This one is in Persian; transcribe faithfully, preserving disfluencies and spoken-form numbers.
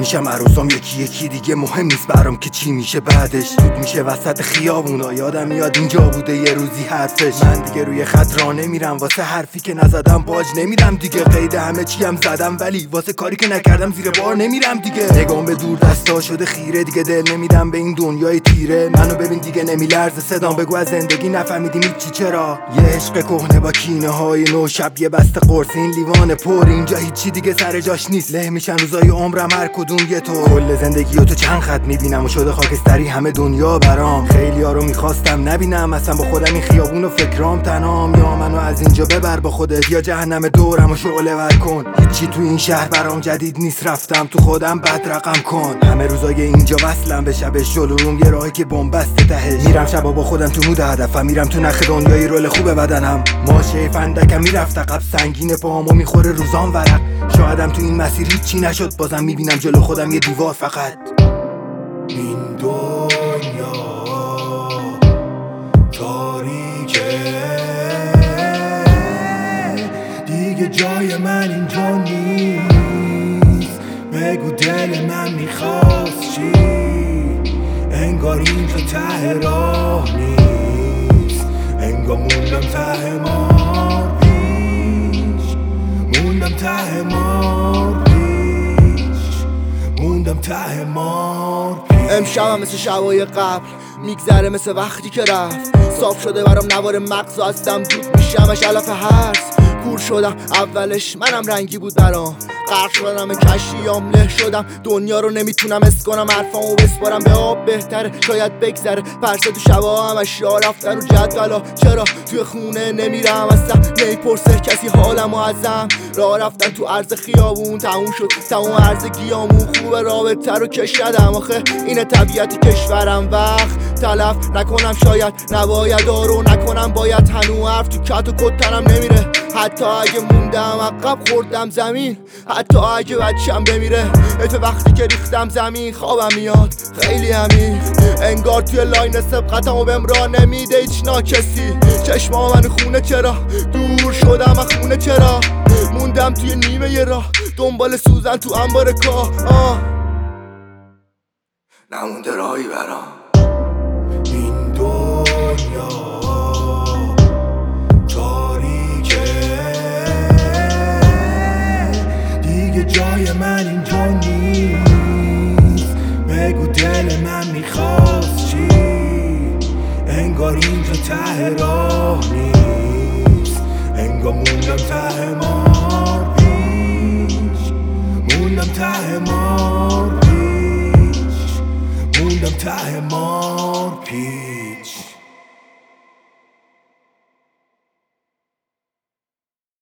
میشم عروسام یکی یکی دیگه مهم نیست برام که چی میشه بعدش. دود میشه وسط خیابونا، یادم میاد اینجا بوده یه روزی حرفش. من دیگه روی خط راه نمیرم، واسه حرفی که نزدم باج نمیرم دیگه. قید همه چی هم زدم ولی واسه کاری که نکردم زیر بار نمیرم دیگه. نگام به دور دستا شده خیره، دیگه دل نمیدم به این دنیای تیره. منو ببین دیگه نمیلرزه صدام، بگو از زندگی نفهمیدیم هیچی چرا. یه عشق کهنه با کینه های نو، شب یه بسته قرص این لیوان پر، اینجا هیچی دیگه سر جاش نیست. له میشن روزای عمرم هر کدوم یه تو. کل زندگی و تو چند خط میبینم و شده خاکستری همه دنیا برام. خیلی ها رو میخواستم نبینم، اصلا با خودم این خیابون و فکرام تنام. یا منو از اینجا ببر با خودت یا جهنم دورم و شعله ور کن. هیچی تو این شهر برام جدید نیست، رفتم تو خودم بد رقم کن. همه روزای اینجا وصلم به شبش، جلوم یه راهی که بنبست تهش. میرم شبا با خودم تو مود هدفم، میرم تو نخ دنیای رول خوب بدنم. ماشه فندکم میرفت عقب، سنگین پاهامو میخوره روزام ورق. شایدم تو این مسیر هیچی نشد، بازم میبینم جلو خودم یه دیوار فقط. این دنیا تاریکه، دیگه جای من اینجا نیست. بگو دل من میخواست چی، انگار اینجا ته راه نیست. انگار موندم ته مار پیش، موندم ته مار پیش، موندم ته مار پیش. امشبم مثل شبای قبل میگذره، مثل وقتی که رفت. صاف شده برام نوار مغز و از دم دود میشمش علف هرس. کور شدم اولش منم رنگی بود برام، غرق شدم کشیام، له شدم دنیا رو نمیتونم اس کنم. حرفامو بسپارم به آب بهتره شاید بگذره. پرسه تو شبا همش یا رفتن رو جدولا، چرا توی خونه نمیرم اصلا نمیپرسه کسی حالمو ازم. راه رفتن تو عرض خیابون تموم شد تموم عرض گیامون. خوبه رابطه رو کشیدم، آخه اینه طبیعت کشورم. وقت تلف نکنم شاید نباید، رو نکنم باید. هنو حرف تو کت و کتنم نمیره، حتی اگه موندم عقب خوردم زمین، حتی اگه بچم بمیره. حیف وقتی که ریختم زمین خوابم میاد خیلی همین. انگار توی لاین سبقتمو بهم راه نمیده هیچ ناکسی. چشما من خونه چرا دور شدم از خونه، چرا موندم توی نیمه یه راه دنبال سوزن تو انبار کاه. آه نمونده راهی برام. این دنیا تاریکه، دیگه جای من اینجا نیست. بگو دل من میخواست چی، انگار اینجا ته راه نیست. انگار موندم ته مار پیش، موندم ته مار پیش، موندم ته مار پیش.